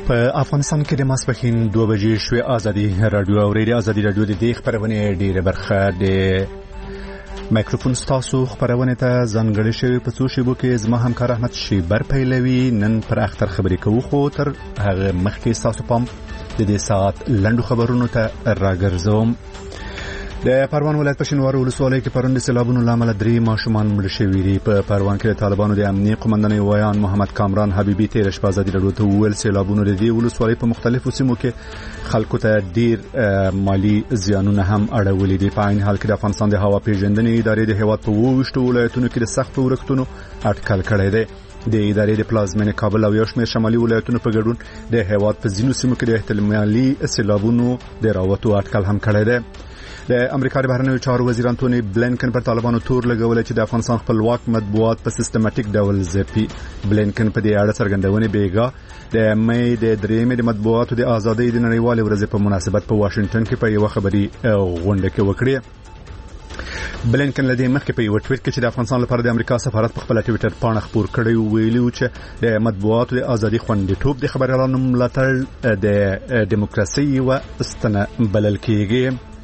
په افغانستان کې د ماسپښین 2 بجې شوې ازادي رادیو اوریدي ازادي رادیو د دې خبرونه ډیره برخه د مایکروفون ستاسو خبرونه ته ځانګړې شوی په څو شیبو کې زما همکار احمد شیبر پیلوي نن پر اختر خبرې کوو خو تر هغه مخکې تاسو پام د دې ساعت لنډو خبرونو ته راګرځوم. د پروان ولایت په شینوار ولسوالۍ کې پرون د سیلابونو لامل 3 ماشومان مړ شوي دي. په پروان کې د طالبانو د امنیتي قومندان ویان محمد کامران حبیبي تیر شپه ازادي رادیو ته وویل سیلابونو د دې ولسوالۍ په مختلفو سیمو کې خلکو ته ډیر مالی زیانونه هم اړولې دي. په عین حال کې د افغانستان د هوا پیژندنې ادارې د هیواد په 28 ولایتونو کې د سخت ورښتونو اټکل کړی دی. د ادارې د پلازمینه کابل او یو شمېر شمالي ولایتونو په ګډون د هیواد په ځینو سیمو کې د احتمالي سیلابونو د راوتو اټکل هم کړی دی. د امریکا د بهرنیو چارو وزیر انټونی بلینکن پر طالبانو تور لګولې چې د افغانستان خپلواک مطبوعات په سیستماتیک ډول ځپي. بلینکن په دې اړه څرګندونه بیګا د مې د درېمې د مطبوعاتو د ازادۍ د نړیوالې ورځې په مناسبت په واشنگټن کې په یو خبري غونډه کې وکړه. بلینکن لدې مخکې په یو ټویټ کې چې د افغانستان لپاره د امریکا سفارت په خپل ټویټر باندې خبر کړی ویلي چې د مطبوعاتو د ازادۍ خوندیتوب د خبريالانو ملاتړ د دیموکراسي او ستنه بلل کېږي.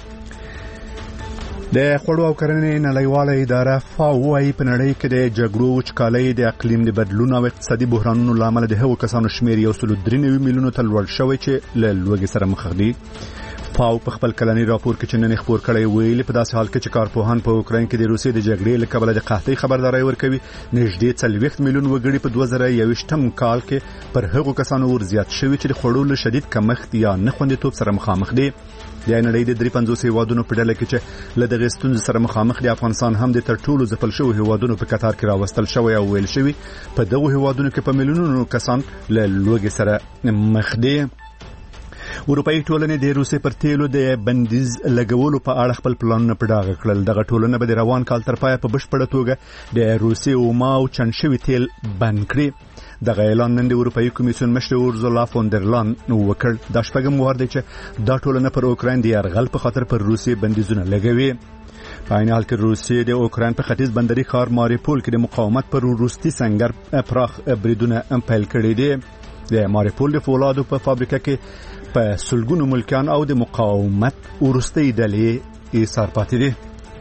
د خوړو او کرنې نړیواله اداره فاو وايي په نړۍ کې د جګړو وچکالۍ د اقلیم د بدلون او اقتصادي بحرانونو لامل د هغو کسانو شمیر 1.93 میلیونو ته لوړ شوی چې له لوږې سره مخ دي. فاو په خپل کلنی راپور کې چې نن خبر کړی ویلي په داسې حال کې چې کارپوهان په اوکراین کې د روسیې د جګړې له کبله د قحطۍ خبرداري ورکوي نږدې 40 میلیون وګړي په 2021م کال کې پر هغو کسانو ور زیات شوي چې د خوړو له شدید کمښت یا نه خوندیتوب سره مخامخ دي. د نړۍ د 350 هیوادونو په ډله کې چې له دغه ستونزې سره مخامخ دي افغانستان هم د تر ټولو ځپل شوی هیوادونو په قطار کې راوستل شوی او ویل شوی په دغه هیوادونو کې په میلیونونو کسان له لوږې سره مخ دي. اروپאי ټولنې د روسیې پر تیلو د بندیز لګولو په اړه خپل پلانونه په ډاګه کړل. دغه ټولنه به د روان کال تر پایه په بشپړه توګه د روسیې او ماو چنشوي تیل بند کړي. دغه اعلان نن د اروپאי کمیسیون مشر اورزولا فوندرلاین وکړ. د شپږم وار دی چې دا ټولنه پر اوکراین د یرغل په خاطر پر روسیې بندیزونه لګوي. په عین حال کې روسیې د اوکراین په ختیځ بندري ښار ماریپول کې د مقاومت پر روسي سنگر پراخ بریدونه پیل کړي دي. د ماریپول د فولادو په فابریکه کې په سلګونو ملکان او د مقاومت ورستي ډلې ایثار پاتې دي.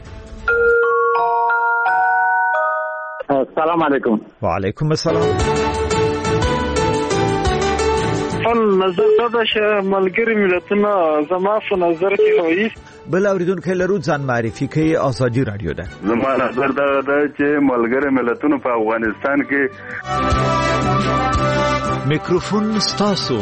السلام علیکم. وعلیکم السلام. نظر دا چې ملګری ملتونه زما په نظر کې وایي بل اوریدونکو لرو ځان معرفي کوي ازادي رادیو ده. زما نظر دا چې ملګری ملتونه په افغانستان کې میکروفون ستاسو.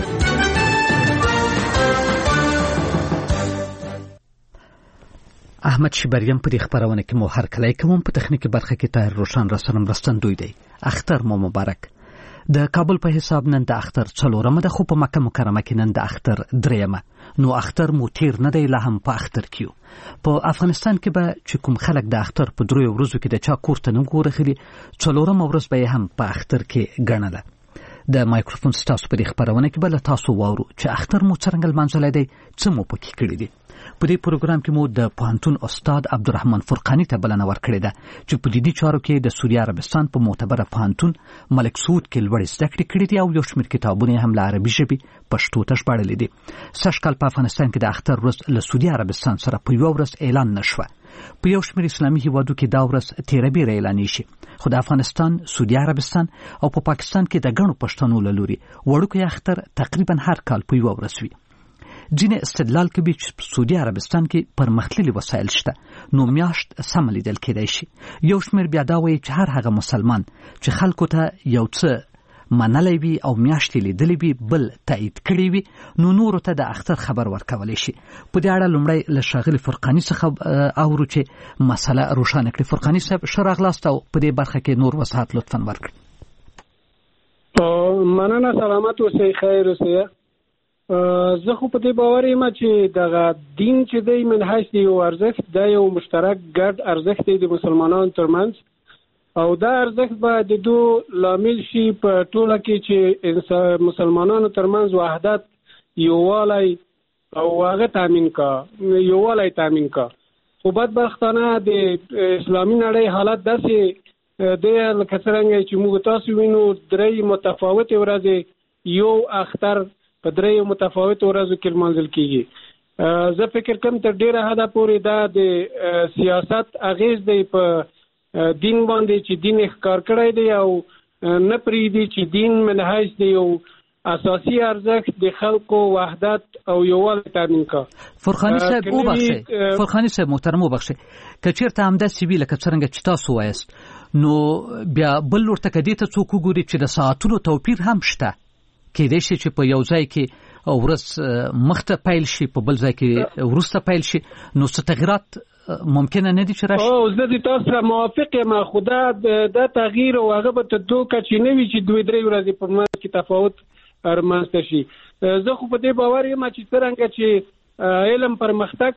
احمد شیبریم په دې خبرونه کې مو هر کله کوم په تخنیکی برخه کې طاهر روشن را سره مرستندوی دی. اختر مو مبارک. د کابل په حساب نن د اختر 4مه ده خو په مکه مکرمه کې نن د اختر 3مه. نو اختر مو تیر نه دی لا هم په اختر کېو. په افغانستان کې به چې کوم خلک د اختر په 3 ورځو کې د چا کور ته نه ګورخلي 4مه ورځ به هم په اختر کې ګڼله. د مایکروفون ستاسو په دې خبرونه کې بل تاسو واورو چې اختر مو څنګه منځلې دی څه مو پکې کړی دی. په دې پروګرام کې مو د پوهنتون استاد عبدالرحمن فرقانی ته بلنه ورکړې ده چې په دې چارو کې د سعودي عربستان په معتبره پوهنتون ملک سعود کې لوړ زده کړې کړې دي او یو شمېر کتابونه هم له عربي ژبې پښتو ته ژباړلي دي. سږ کال په افغانستان کې د اختر ورځ له سعودي عربستان سره په یو ورځ اعلان نشوه. په یو شمېر اسلامي هیوادو کې دا ورځ 13 اعلان شي خو د افغانستان، سعودي عربستان او په پاکستان کې د غنو پښتنو له لوري وړوکی اختر تقریبا هر کال په یو ورځ وي. ځینې استدلال کوي چې سعودي عربستان کې پرمختللي وسایل شته نو میاشت سم لیدل کېدای شي. یو شمېر بیا دا وایي چې هر هغه مسلمان چې خلکو ته یو څه منلی وي او میاشتې لیدلی وي بل تایید کړی وي نو نورو ته د اختر خبر ورکولی شي. په دې اړه لومړی له ښاغلي فرقاني څخه اورو چې مسله روښانه کړي. فرقاني صاحب ښه راغلاست او په دې برخه کې نور وضاحت لطفا ورکړي. مننه. سلامت اوسئ، خیر اوسئ. زه خو په دې باور یم چې دغه دین چې دی من حیث یو ارزښت دا یو مشترک ګډ ارزښت دی د مسلمانانو ترمنځ او دا ارزښت به د دوه لامل شي په ټوله کې چې مسلمانانو ترمنځ وحدت یووالی او هغه تامین کا. خو بدبختانه د اسلامي نړۍ حالت داسې دی لکه څرنګه چې موږ تاسو وینو 3 متفاوتې ورځې یو اختر په 3 متفاوت ورځو کې لمانځل کیږي. زه فکر کوم تر ډیره حده پورې دا د سیاست اغیز دی په دین باندې چې دین ښکار کړی دی او نه پریږدي چې دین منهج دی او اساسي ارزښت د خلکو وحدت او یووالي تامین کا. فرخاني صاحب محترم وبخښي که چیرته همدا سیویل که څنګه چې تاسو وایست نو بیا بل ورته کدی ته څوک وګوري چې د ساعتونو توپیر هم شته کېدای شي چې په یو ځای کې ورځ مخته پیل شي په بل ځای کې وروسته پیل شي نو څه تغیرات ممکنه نه دي چې راشي. زه د تاسو سره موافق یم خو دا تغییر او هغه به ته دوه کچې نه وي چې 2-3 ورځې په منځ کې تفاوت رامنځته شي. زه خو په دې باور یم چې څرنګه چې علم پرمختګ